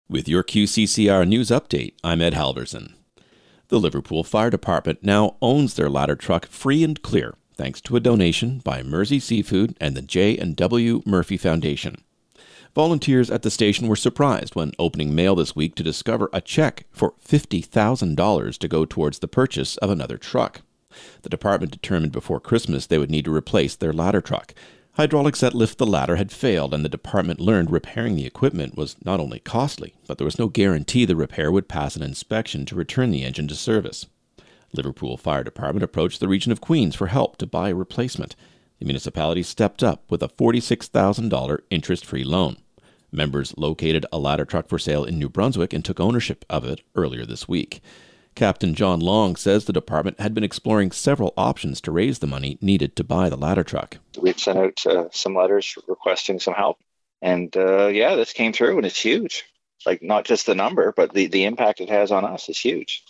With your QCCR news update, I'm Ed Halverson. The Liverpool Fire Department now owns their ladder truck free and clear, thanks to a donation by Mersey Seafood and the J&W Murphy Foundation. Volunteers at the station were surprised when opening mail this week to discover a check for $50,000 to go towards the purchase of another truck. The department determined before Christmas they would need to replace their ladder truck. Hydraulics that lift the ladder had failed, and the department learned repairing the equipment was not only costly, but there was no guarantee the repair would pass an inspection to return the engine to service. Liverpool Fire Department approached the region of Queens for help to buy a replacement. The municipality stepped up with a $46,000 interest-free loan. Members located a ladder truck for sale in New Brunswick and took ownership of it earlier this week. Captain John Long says the department had been exploring several options to raise the money needed to buy the ladder truck. We had sent out some letters requesting some help. And this came through, and it's huge. Like, not just the number, but the impact it has on us is huge.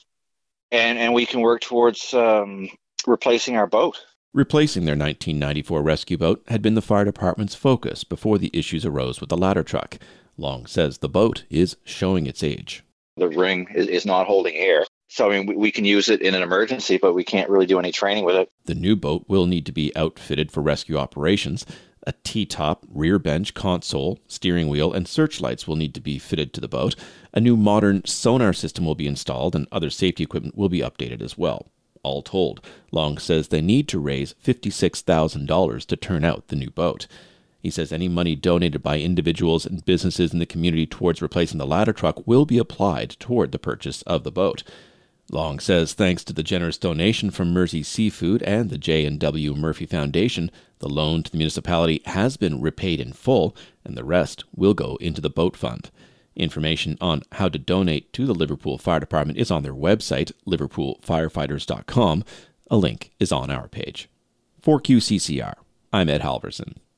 And we can work towards replacing our boat. Replacing their 1994 rescue boat had been the fire department's focus before the issues arose with the ladder truck. Long says the boat is showing its age. The ring is not holding air. So, we can use it in an emergency, but we can't really do any training with it. The new boat will need to be outfitted for rescue operations. A T-top, rear bench, console, steering wheel, and searchlights will need to be fitted to the boat. A new modern sonar system will be installed, and other safety equipment will be updated as well. All told, Long says they need to raise $56,000 to turn out the new boat. He says any money donated by individuals and businesses in the community towards replacing the ladder truck will be applied toward the purchase of the boat. Long says thanks to the generous donation from Mersey Seafood and the J&W Murphy Foundation, the loan to the municipality has been repaid in full, and the rest will go into the boat fund. Information on how to donate to the Liverpool Fire Department is on their website, liverpoolfirefighters.com. A link is on our page. For QCCR, I'm Ed Halverson.